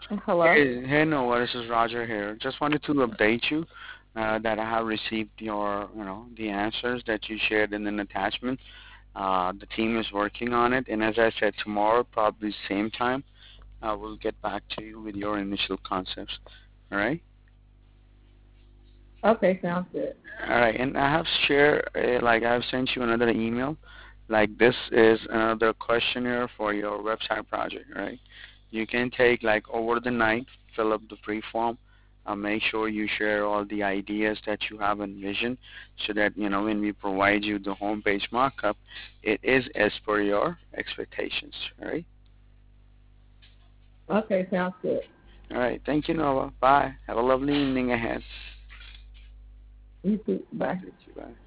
Hello. Hey, Noah, this is Roger here. Just wanted to update you that I have received the answers that you shared in an attachment. The team is working on it, and as I said, tomorrow, probably same time, we'll get back to you with your initial concepts. All right? Okay, sounds good. All right, and I have shared, like I have sent you another email. Like this is another questionnaire for your website project, right? You can take like over the night, fill up the pre-form, make sure you share all the ideas that you have envisioned, so that when we provide you the homepage markup, it is as per your expectations. All right. Okay, sounds good. All right. Thank you, Nova. Bye. Have a lovely evening ahead. You too. Bye. Thank you. Bye.